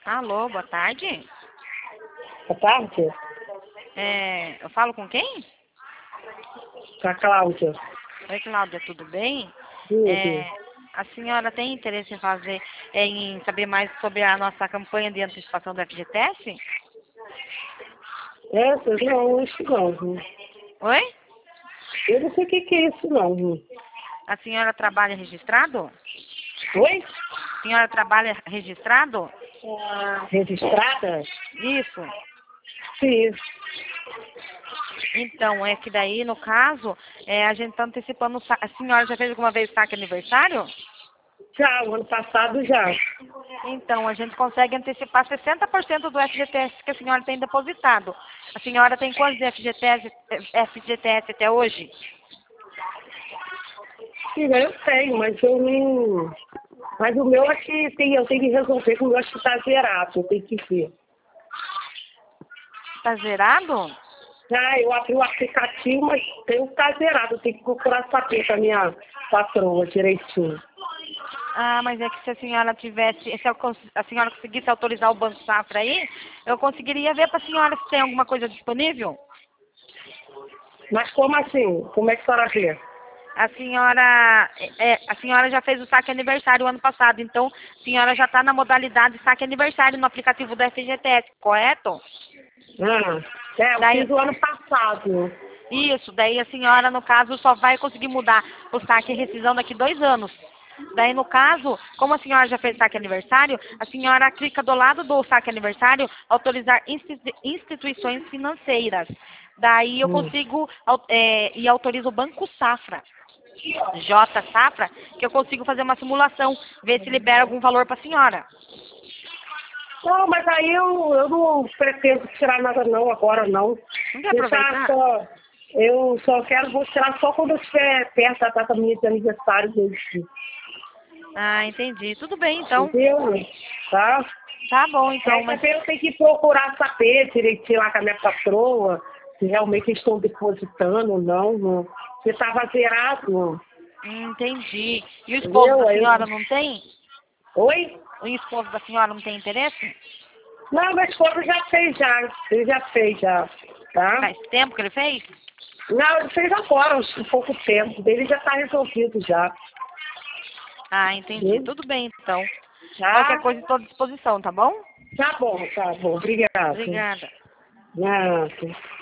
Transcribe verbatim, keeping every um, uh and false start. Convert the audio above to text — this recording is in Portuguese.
Alô, boa tarde. Boa tarde. É, eu falo com quem? Com a Cláudia. Oi, Cláudia, tudo bem? Tudo. É, a senhora tem interesse em fazer, em saber mais sobre a nossa campanha de antecipação do F G T S? Essa não, isso não. viu? Oi? Eu não sei o que, que é isso não. viu? A senhora trabalha registrado? Oi? A senhora trabalha registrado? Registrada? Isso. Sim. Então, é que daí, no caso, é, a gente está antecipando o sa- A senhora já fez alguma vez saque aniversário? Já, o ano passado já. Então, a gente consegue antecipar sessenta por cento do F G T S que a senhora tem depositado. A senhora tem quantos F G T S, F G T S até hoje? Sim, eu tenho, mas eu não... Mas o meu aqui tem, eu tenho que resolver, que o meu acho que tá zerado, eu tenho que ver. Está zerado? Ah, eu abri o aplicativo, mas tem que tá zerado, eu tenho que procurar saber com a minha patroa direitinho. Ah, mas é que se a senhora tivesse, se eu cons- a senhora conseguisse autorizar o Banco Safra aí, eu conseguiria ver para a senhora se tem alguma coisa disponível. Mas como assim? Como é que a senhora vê? A senhora, é, a senhora já fez o saque aniversário ano passado, então a senhora já está na modalidade saque aniversário no aplicativo do F G T S, correto? Ah, é, eu Daí, fiz o ano passado. isso, daí a senhora, no caso, só vai conseguir mudar o saque e rescisão daqui dois anos. Daí, no caso, como a senhora já fez saque aniversário, a senhora clica do lado do saque aniversário, autorizar insti- instituições financeiras. Daí eu Hum. consigo, au- é, e autorizo o Banco Safra, J Safra, que eu consigo fazer uma simulação, ver se libera algum valor para a senhora. Não, mas aí eu, eu não pretendo tirar nada não, agora não. Não quer Deixar aproveitar? só. Eu só quero, vou tirar só quando eu estiver perto da data minha de aniversário mesmo. Ah, entendi. Tudo bem, então. Entendeu? Tá? Tá bom, E então, aí mas... também eu tenho que procurar saber direitinho lá com a minha patroa, se realmente eles estão depositando ou não. não. Se estava zerado. Hum, entendi. E o esposo da Entendeu? Aí senhora eu... não tem? Oi? O esposo da senhora não tem interesse? Não, meu esposo já fez já. Ele já fez já. Tá? Faz tempo que ele fez? Não, ele fez agora, uns um pouco tempo. Dele já está resolvido já. Ah, entendi. Viu? Tudo bem, então. Qualquer Tá? coisa estou à disposição, tá bom? Tá bom, tá bom. Obrigado. Obrigada. Nada.